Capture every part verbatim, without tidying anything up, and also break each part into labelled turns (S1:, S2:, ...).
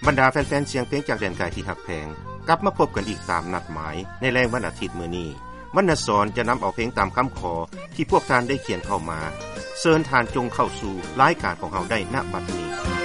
S1: บรรดาแฟนๆเสียงเพลงจากแดนไกลที่หักแพงกลับมาพบกันอีกตามนัดหมายในแรงวันอาทิตย์มื้อนี้วรรณสรจะนําเอาเพลงตามคําขอที่พวกท่านได้เขียนเข้ามาเชิญท่านจงเข้าสู่รายการของเราได้ณบัดนี้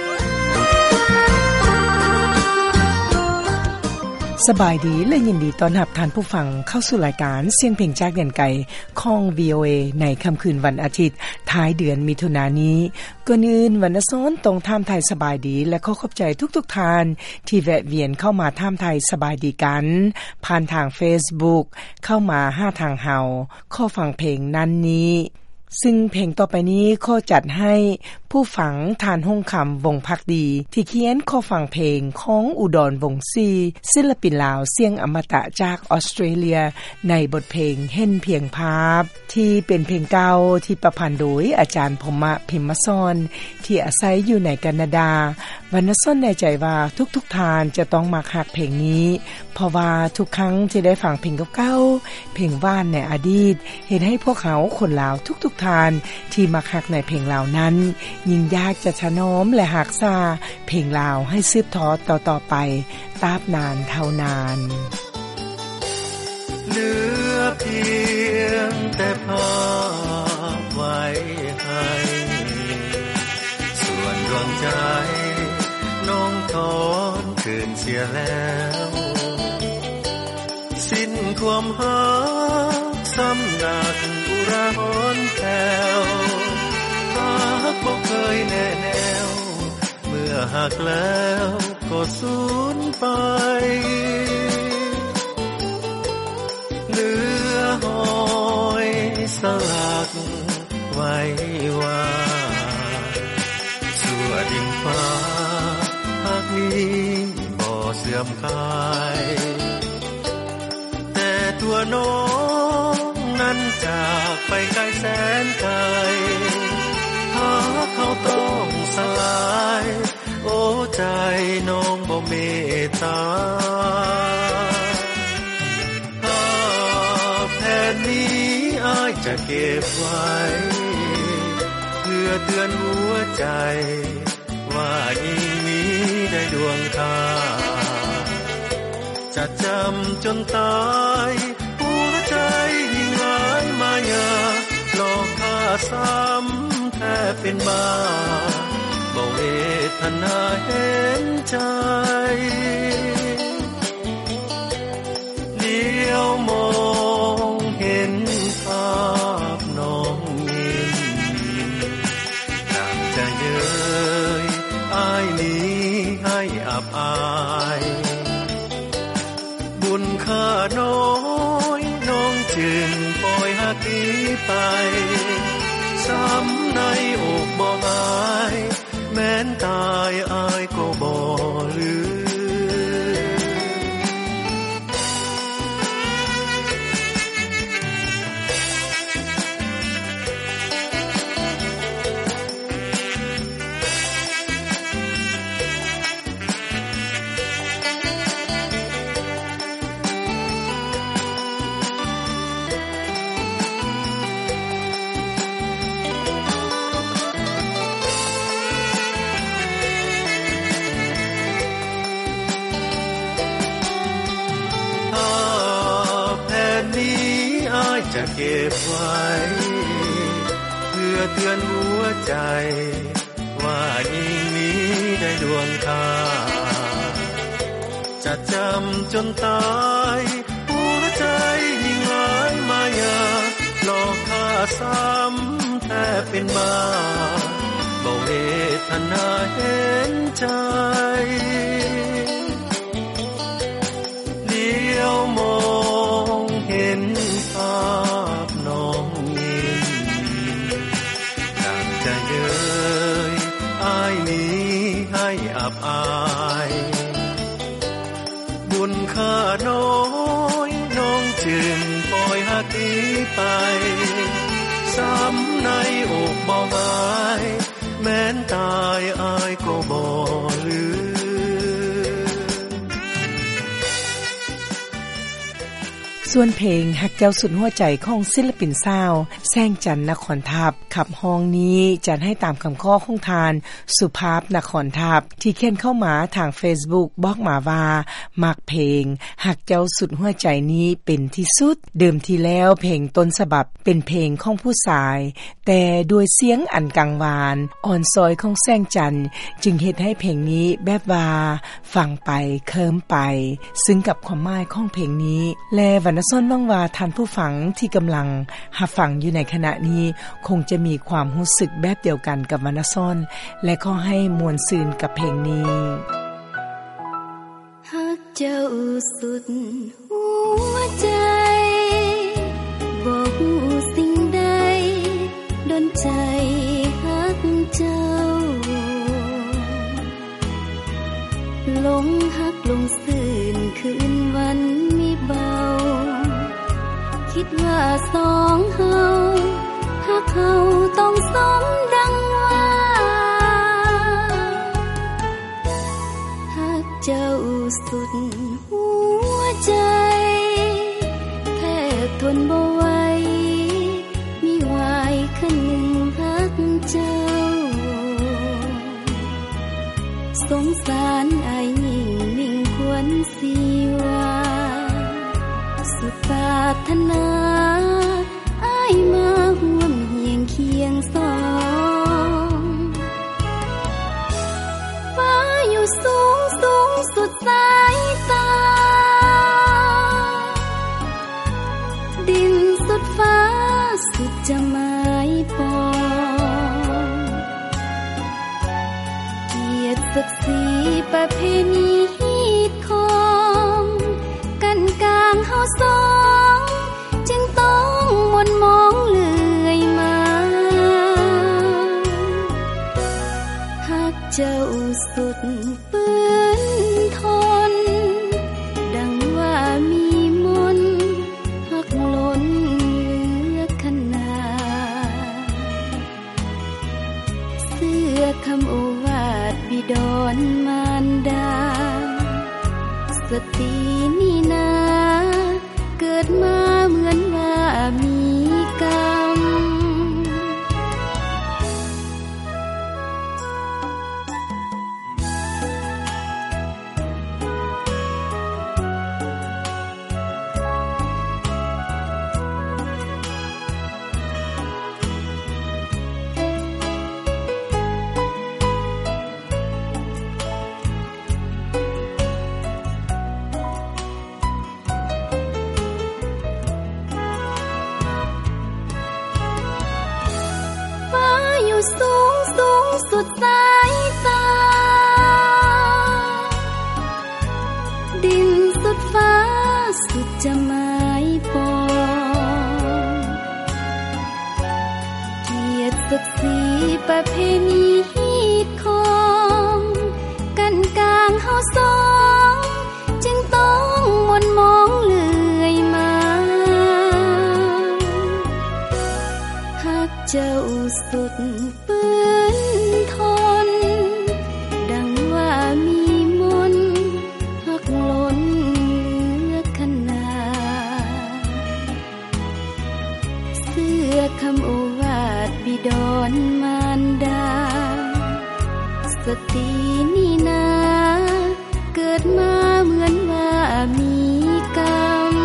S2: สบายดีและยินดีต้อนรับท่านผู้ฟังเข้าสู่รายการเสียงเพลงจากแดนไกลของ วี โอ เอ ในค่ำคืนวันอาทิตย์ท้ายเดือนมิถุนายนนี้ก่อนอื่นวรรณสรต้องถามไทยสบายดีและขอขอบใจทุกๆทท่านที่แวะเวียนเข้ามาถามไทยสบายดีกันผ่านทาง Facebook เข้ามาหาทางเฮาขอฟังเพลงนั้นนี้ซึ่งเพลงต่อไปนี้ขอจัดให้ผู้ฟังทานห้องคําวงภักดีที่เขียนขอฟังเพลงของอุดรวงศ์ศรีศิลปินลาวเสียงอมตะจากออสเตรเลียในบทเพลงเห็นเพียงภาพที่เป็นเพลงเก่าที่ประพันธ์โดยอาจารย์พมะพิมมสรที่อาศัยอยู่ในแคนาดาวรรณสรแน่ใจว่าทุกๆทานจะต้องมักฮักเพลงนี้เพราะว่าทุกครั้งที่ได้ฟังเพลงเก่าๆเพลงว่านในอดีตเห็นให้พวกเขาคนลาวทุกๆทานที่มักฮักในเพลงลาวนั้นยิ่งยากจะถนอมและรักษาเพลงลาวให้สืบทอดต่อๆไปตราบนานเท่านาน
S3: เหลือเพียงแต่ภาพไว้ให้ส่วนดวงใจน้องถอนคืนเสียแล้วสิ้นความหักซ้ำหนักอุราหรณ์แผ่วหักบ่เคยแน่แนวเมื่อหักแล้วก็สูญไปเหลือหอยสลักไว้ว่าชั่วดินฟ้าหักนี้บ่เสื่อมคลายแต่ตัวน้องนั้นจากไปไกลแสนไกลหักเขาต้องสลายโอ้ใจน้องบ่เมตตาแผ่นนี้อ้ายจะเก็บไว้เพื่อเตือนหัวใจว่ายิ่งมีได้ดวงตาจะจำจนตายหัวใจยิ่งหลายมายาหลอกข้าซ้ำแทบเป็นบ้าบ่เวทนาเห็นใจเลี้ยวมองเห็นภาพน้องยิ้มดังจะเย้ยอ้ายนี้ให้อับอายบุญค่าน้อยน้องจึงปล่อยหักนี้ไปซ้ำในอกบ่หายแม้นตายอายก็บ่ลืมจะเก็บไว้เพื่อเตือนหัวใจว่ายิ่งมีได้ดวงตาจะจำจนตายหัวใจยิ่งหลายมายาหลอกข้าซ้ำแทบเป็นบ้าบ่เวทนาเห็นใจเลี้ยวมองเห็นภาพน้องยิ้มดังจะเย้ยอ้ายนี้ให้อับอายบุญค่าน้อยน้องจึงปล่อยหักนี้ไปซ้ำในอกบ่หายแม้นตายอ้ายก็บ่ลืม
S2: ส่วนเพลงฮักเจ้าสุดหัวใจของศิลปินสาวแซงจันทร์นครทัพขับห้องนี้จัดให้ตามคำข้อของทานสุภาพนครทัพที่เขียนเข้ามาทาง Facebook บอกมาว่ามักเพลงฮักเจ้าสุดหัวใจนี้เป็นที่สุดเดิมทีแล้วเพลงต้นฉบับเป็นเพลงของผู้ชายแต่ด้วยเสียงอันกังวานอ่อนซอยของแซงจันทร์จึงเฮ็ดให้เพลงนี้แบบว่าฟังไปเคิมไปซึ่งกับความหมายของเพลงนี้และวรรณซ้อนว่างว่าท่านผู้ฟังที่กำลังรับฟังอยู่ในขณะนี้คงจะมีความรู้สึกแบบเดียวกันกับวรรณซ้อนและขอให้มวลซื่นกับเพลงนี้
S4: ฮักเจ้าสุดหัวใจบ่ฮู้สิ่งใดดลใจฮักเจ้าลงฮักลงซื่นคืนวันมีเบาคิดว่าสองเฮาฮักเฮาต้องสมดังว่าฮักเจ้าสุดหัวใจแทบทนบ่ไหวมีวายคันหนึ่งฮักเจ้าสงสารอายยิ่งนิ่งควรสิว่าสุดปรารถนาอายมาร่วมเฮียงเคียงสองฟ้าอยู่สูงสูงสุดสายตาดินสุดฟ้าสุดจะหมายปองเกียรติศักดิ์ศรีประเพณีฮีดของกันกลางเฮาสองจึงต้องมนมองเลื่อยมาฮักเจ้าสุดปืนทนดังว่ามีมนฮักล้นเหลือขนาเสื้อคำโอวาทบิดรมารดาสตรีนี่นาเกิดมาเหมือนว่ามีกรรมสูงสูงสุดสายตาดินสุดฟ้าสุดจะหมายปองเกียรติศักดิ์ศรีประเพณีฮีดของกันกลางเฮาสองจึงต้องมนมองเลื่อยมาฮักเจ้าสุดปืนทนดังว่ามีมนฮักล้นเหลือขนาเสื้อคำโอวาทบิดรมารดาสตรีนี่นาเกิดมาเหมือนว่ามีกรรม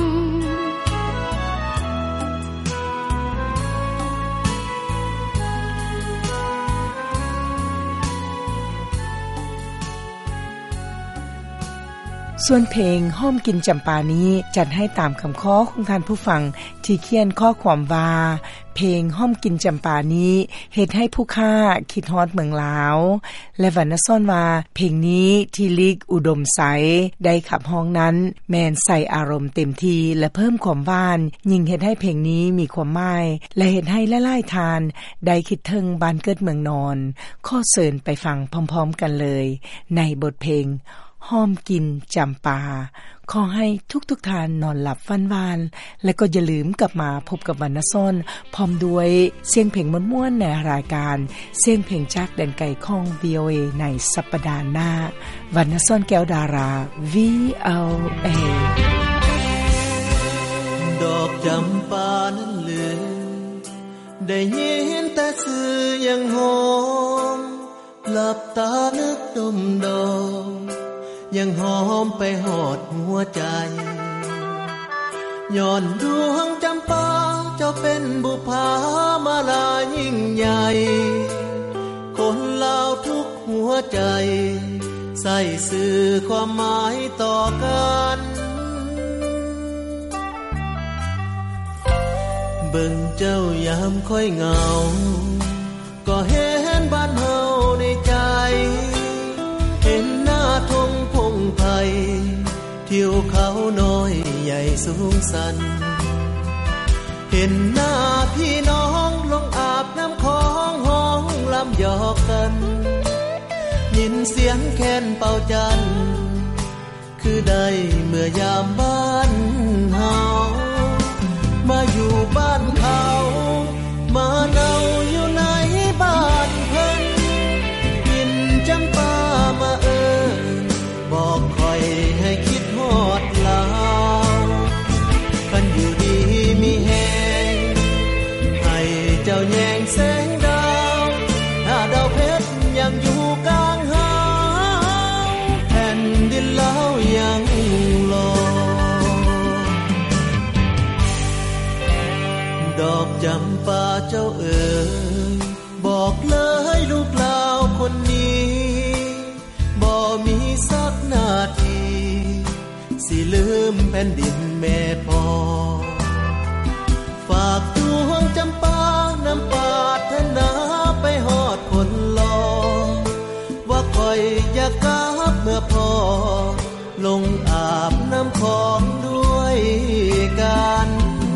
S2: ส่วนเพลงห้อมกินจำปานี้จัดให้ตามคำข้อของท่านผู้ฟังที่เขียนข้อความว่าเพลงห้อมกินจำปานี้เฮ็ดให้ผู้ค่าคิดฮอดเมืองลาวและวรรณซ้อนว่าเพลงนี้ที่ลิกอุดมใสได้ขับห้องนั้นแมนใส่อารมณ์เต็มทีและเพิ่มความหวานยิ่งเฮ็ดให้เพลงนี้มีความหมายและเฮ็ดให้หลายๆทานได้คิดถึงบ้านเกิดเมืองนอนข้อเสริญไปฟังพร้อมๆกันเลยในบทเพลงห้อมกินจำปาขอให้ทุกๆทานนอนหลับฝันหวานและก็อย่าลืมกลับมาพบกับวรรณซ้อนพร้อมด้วยเสียงเพลงม่วนๆในรายการเสียงเพลงจากแดนไกลของ วี โอ เอ ในสัปดาห์หน้าวรรณซ้อนแก้วดารา วี โอ เอ
S3: จำปานั้นเหลือได้ยินแต่ชื่อยังหอมหลับตานึกดมดอมยังหอมไปหอดหัวใจย้อนดวงจำปาเจ้าเป็นบุพามาลายิ่งใหญ่คนลาวทุกหัวใจใส่สื่อความหมายต่อกันเบิ่งเจ้ายามค่อยเหงาก็เห็นบ้านเฮาในใจเห็นหน้าทงพงไผ่ทิวเขาน้อยใหญ่สูงสันเห็นหน้าพี่น้องลงอาบน้ำของห้องลำหยอกกันยินเสียงแคนเป่าจันคือได้เมื่อยามบ้านเฮามาอยู่บ้านเขามาเนาอยู่ในบ้านเพิ่นยินจำปามาเอิ้นบอกคอยให้คิดฮอดลาวคันอยู่ดีมีแฮงให้เจ้าแยงแสงดาวถ้าดาวเพชรยังอยู่กลางหาแผ่นดินลาวยังรอดอกจำปาเจ้าเอ๋ยบอกเลยลูกลาวคนนี้บ่มีสักนาทีสิลืมแผ่นดินแม่พ่อฝากดวงจำปานำปรารถนาไปฮอดคนรอว่าคอยอยากกลับเมื่อพ่อลงอาบน้ำของด้วยกัน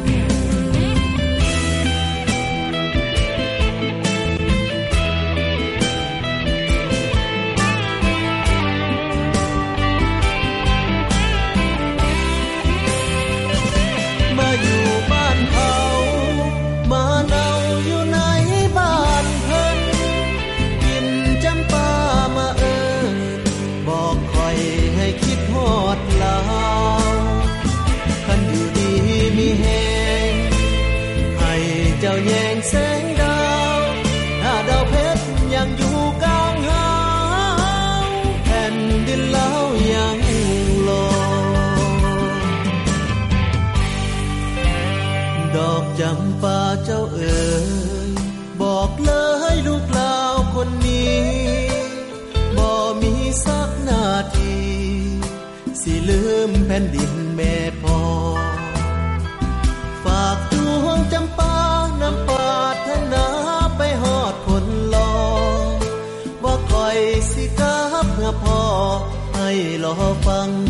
S3: เจ้าแยงแสงดาวถ้าดาวเพชรยังอยู่กลางหาแผ่นดินลาวยังรอดอกจำปาเจ้าเอ๋ยบอกเลยลูกลาวคนนี้บ่มีสักนาทีสิลืมแผ่นดินแม่พ่อฝากดวงจำปานำปรารถนาไปฮอดคนรอว่าคอยสิกลับเมื่อพ่อให้รอฟัง